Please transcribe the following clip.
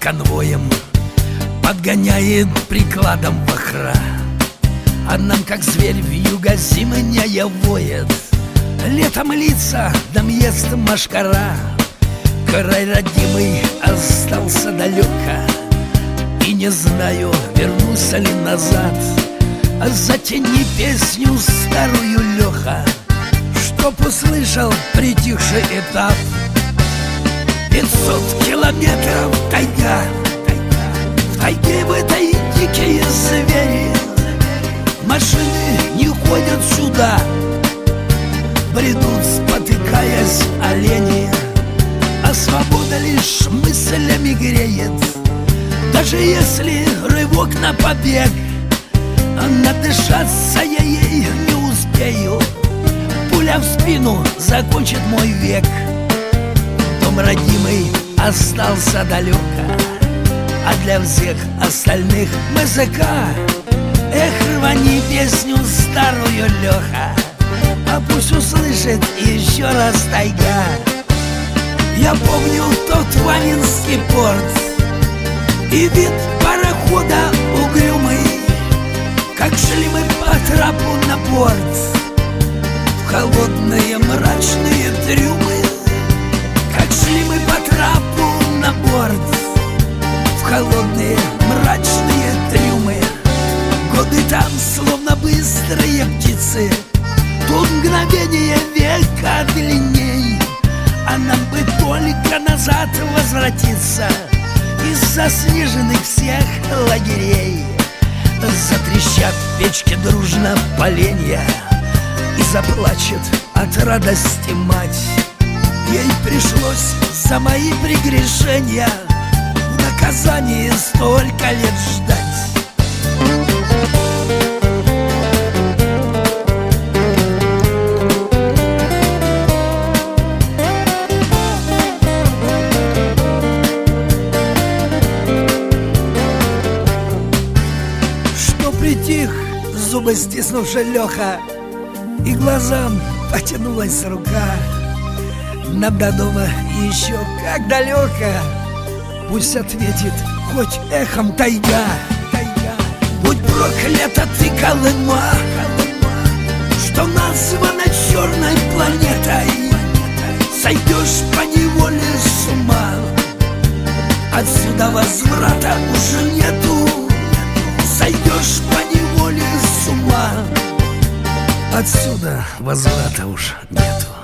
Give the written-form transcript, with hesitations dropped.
конвоем подгоняет прикладом вахра, а нам, как зверь, вьюга зимняя воет. Летом лица нам ест мошкара, край родимый остался далеко, и не знаю, вернусь ли назад. Затяни песню старую, Леха, чтоб услышал притихший этап. 500 километров тайга, в тайге в этой дикие звери. Машины не ходят сюда, бредут, спотыкаясь, олени. А свобода лишь мыслями греет, даже если рывок на побег. Надышаться я ей не успею, пуля в спину закончит мой век. Дом родимый остался далеко, а для всех остальных МЗК. Эх, рвани песню старую, Леха, а пусть услышит еще раз тайга. Я помню тот Ванинский порт и вид парохода угрюмый, как шли мы по трапу на борт в холодные мрачные трюмы. Как шли мы по трапу на борт в холодные мрачные трюмы. Годы там словно быстрые птицы, тут мгновение века длинней. А нам бы только назад возвратиться из заснеженных всех лагерей. Затрещат в печке дружно поленья, и заплачет от радости мать. Ей пришлось за мои прегрешения в наказание столько лет ждать. Притих, зубы стиснувши, Леха, и глазам потянулась рука. Нам до дома еще как далеко, пусть ответит хоть эхом тайга. Будь проклята ты, Колыма, что названа черной планетой. Сойдешь поневоле с ума, отсюда возврата уже нету. Сойдешь поневоле с ума, отсюда возврата уж нету.